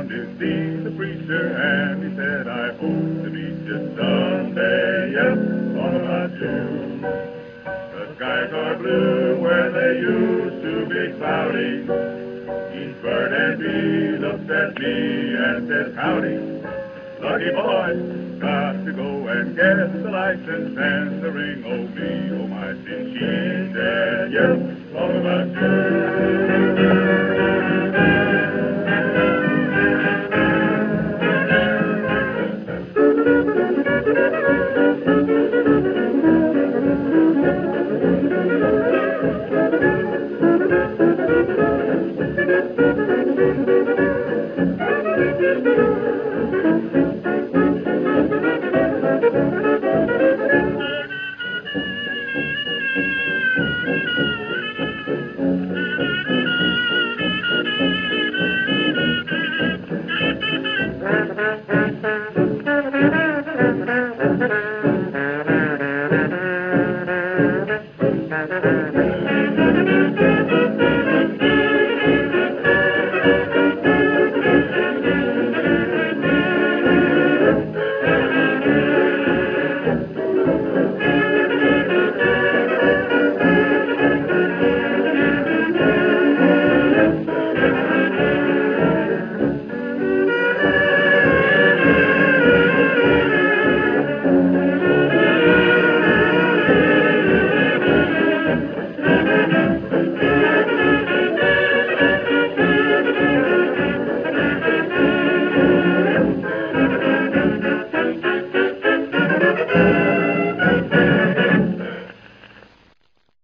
down to see the preacher, and he said, I hope to meet you someday. Yes, all about you. The skies are blue where they used to be cloudy. Each bird and bee looks at me and says, howdy. Lucky boy, got to go and get the license and the ring. Oh me, oh my, since she said yes, all about you.